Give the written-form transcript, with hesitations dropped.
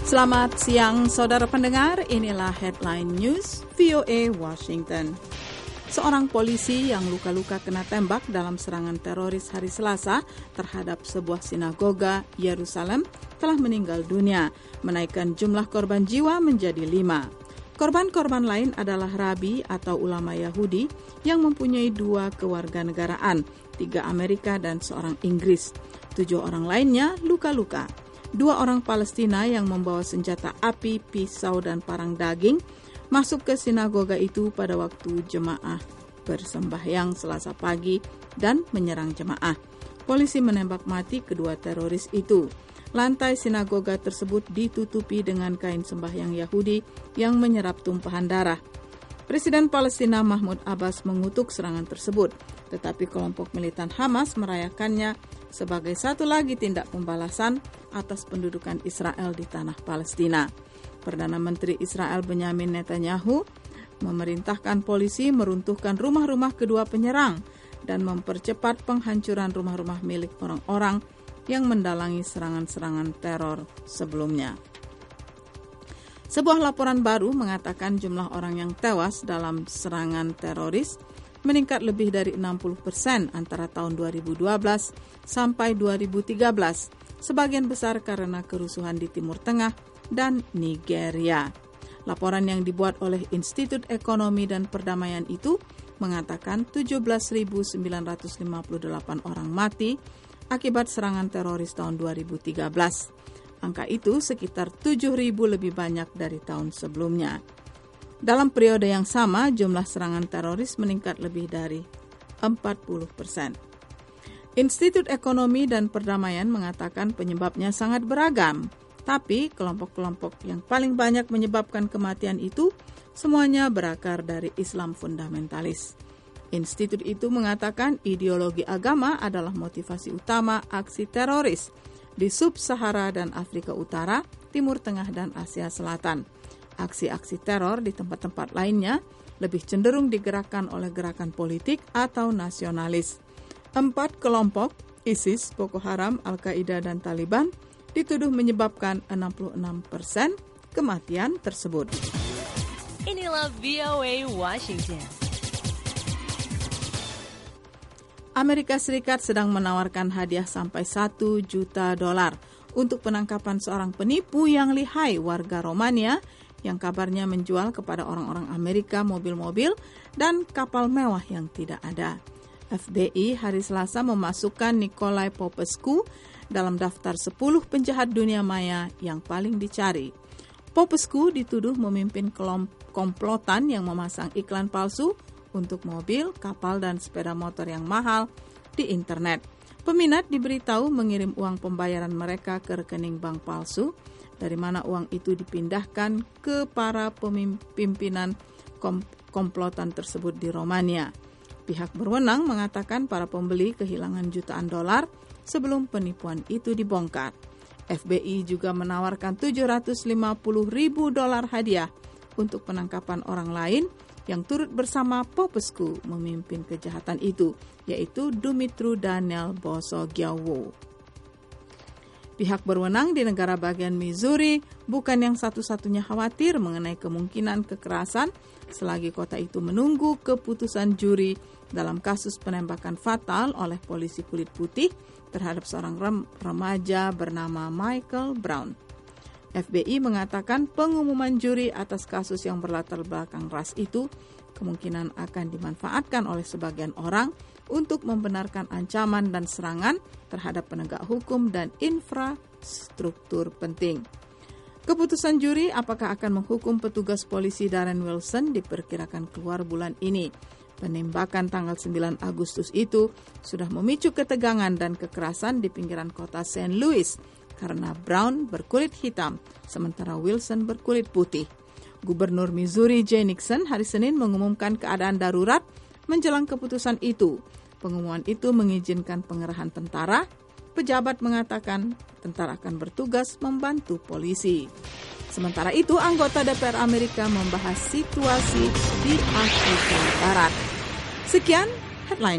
Selamat siang, saudara pendengar. Inilah Headline News VOA Washington. Seorang polisi yang luka-luka kena tembak dalam serangan teroris hari Selasa terhadap sebuah sinagoga Yerusalem telah meninggal dunia, menaikkan jumlah korban jiwa menjadi 5. Korban-korban lain adalah rabi atau ulama Yahudi yang mempunyai 2 kewarganegaraan, 3 Amerika dan seorang Inggris. 7 orang lainnya luka-luka. 2 orang Palestina yang membawa senjata api, pisau, dan parang daging masuk ke sinagoga itu pada waktu jemaah bersembahyang Selasa pagi dan menyerang jemaah. Polisi menembak mati kedua teroris itu. Lantai sinagoga tersebut ditutupi dengan kain sembahyang Yahudi yang menyerap tumpahan darah. Presiden Palestina Mahmud Abbas mengutuk serangan tersebut, tetapi kelompok militan Hamas merayakannya sebagai satu lagi tindak pembalasan atas pendudukan Israel di tanah Palestina. Perdana Menteri Israel Benyamin Netanyahu memerintahkan polisi meruntuhkan rumah-rumah kedua penyerang dan mempercepat penghancuran rumah-rumah milik orang-orang yang mendalangi serangan-serangan teror sebelumnya. Sebuah laporan baru mengatakan jumlah orang yang tewas dalam serangan teroris meningkat lebih dari 60% antara tahun 2012 sampai 2013, sebagian besar karena kerusuhan di Timur Tengah dan Nigeria. Laporan yang dibuat oleh Institut Ekonomi dan Perdamaian itu mengatakan 17.958 orang mati akibat serangan teroris tahun 2013. Angka itu sekitar 7.000 lebih banyak dari tahun sebelumnya. Dalam periode yang sama, jumlah serangan teroris meningkat lebih dari 40%. Institut Ekonomi dan Perdamaian mengatakan penyebabnya sangat beragam, tapi kelompok-kelompok yang paling banyak menyebabkan kematian itu semuanya berakar dari Islam fundamentalis. Institut itu mengatakan ideologi agama adalah motivasi utama aksi teroris di Sub-Sahara dan Afrika Utara, Timur Tengah, dan Asia Selatan. Aksi-aksi teror di tempat-tempat lainnya lebih cenderung digerakkan oleh gerakan politik atau nasionalis. 4 kelompok, ISIS, Boko Haram, Al-Qaeda, dan Taliban, dituduh menyebabkan 66% kematian tersebut. Inilah VOA Washington. Amerika Serikat sedang menawarkan hadiah sampai $1 juta untuk penangkapan seorang penipu yang lihai warga Romania yang kabarnya menjual kepada orang-orang Amerika mobil-mobil dan kapal mewah yang tidak ada. FBI hari Selasa memasukkan Nicolae Popescu dalam daftar 10 penjahat dunia maya yang paling dicari. Popescu dituduh memimpin komplotan yang memasang iklan palsu untuk mobil, kapal, dan sepeda motor yang mahal di internet. Peminat diberitahu mengirim uang pembayaran mereka ke rekening bank palsu, dari mana uang itu dipindahkan ke para pimpinan komplotan tersebut di Romania. Pihak berwenang mengatakan para pembeli kehilangan jutaan dolar sebelum penipuan itu dibongkar. FBI juga menawarkan $750,000 hadiah untuk penangkapan orang lain yang turut bersama Popescu memimpin kejahatan itu, yaitu Dumitru Daniel Bosogyawo. Pihak berwenang di negara bagian Missouri bukan yang satu-satunya khawatir mengenai kemungkinan kekerasan selagi kota itu menunggu keputusan juri dalam kasus penembakan fatal oleh polisi kulit putih terhadap seorang remaja bernama Michael Brown. FBI mengatakan pengumuman juri atas kasus yang berlatar belakang ras itu kemungkinan akan dimanfaatkan oleh sebagian orang untuk membenarkan ancaman dan serangan terhadap penegak hukum dan infrastruktur penting. Keputusan juri apakah akan menghukum petugas polisi Darren Wilson diperkirakan keluar bulan ini. Penembakan tanggal 9 Agustus itu sudah memicu ketegangan dan kekerasan di pinggiran kota St. Louis karena Brown berkulit hitam, sementara Wilson berkulit putih. Gubernur Missouri Jay Nixon hari Senin mengumumkan keadaan darurat menjelang keputusan itu. Pengumuman itu mengizinkan pengerahan tentara. Pejabat mengatakan tentara akan bertugas membantu polisi. Sementara itu, anggota DPR Amerika membahas situasi di Afrika Barat. Sekian headline.